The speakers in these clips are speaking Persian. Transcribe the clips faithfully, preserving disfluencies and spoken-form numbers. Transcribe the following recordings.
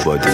عبادی.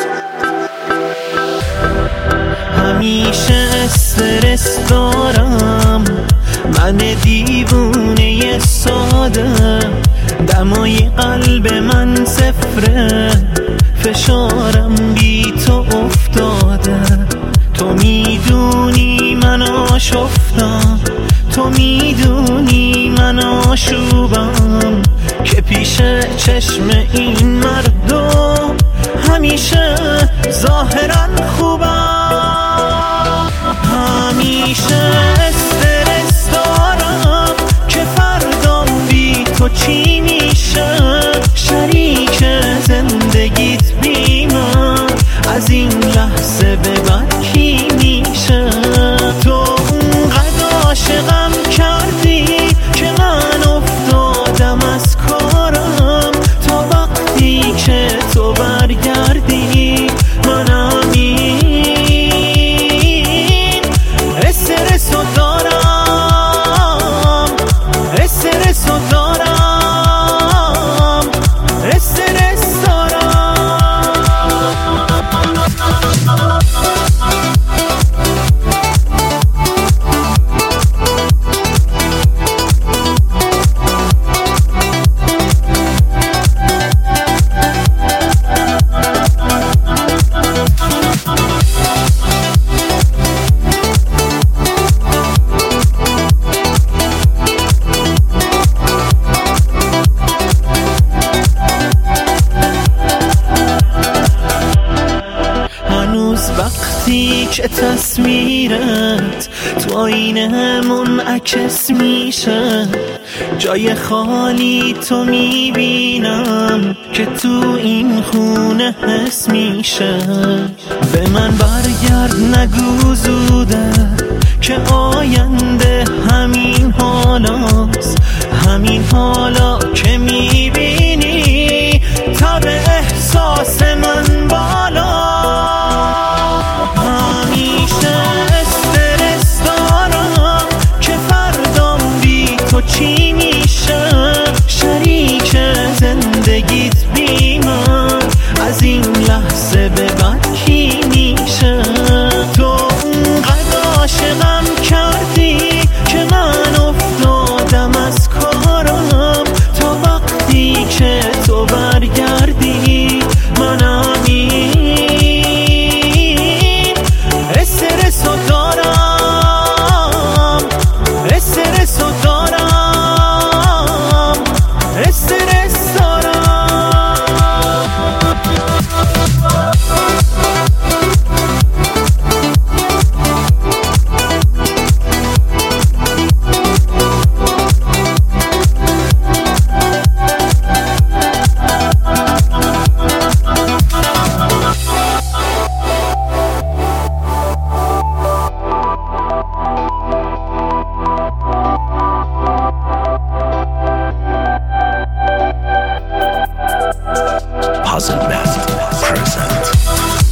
همیشه استرس دارم، من دیوونه ساده، دمای قلب من صفره، فشارم بی تو افتاده. تو میدونی من آشفتم، تو میدونی من آشوبم، که پیش چشم این مردم همیشه ظاهرا خوبم. همیشه استرس دارم که فردام بی تو چی میشه، شریک زندگیت بی من از این لحظه به بعد کی میشه. تو اونقدر عاشقم کردی که من افتادم از کارم، تا وقتی که تو برگردی منم این استرسو دارم، استرسو دارم، استرس دارم. وقتی که تصویرت تو آینه منعکس میشه، جای خالی تو میبینم که تو این خونه حس میشه. به من برگرد نگو زوده که آینده همین حالاست، همین حالا که میبینی تب احساس من بالا. چی میشه شریک زندگیت بی من از این لحظه به بعد کی میشه. تو اونقدر عاشقم کردی که من افتادم از کارم، تا وقتی که تو برگردی منم این استرسو دارم، استرسو دارم. Puzzle Math present.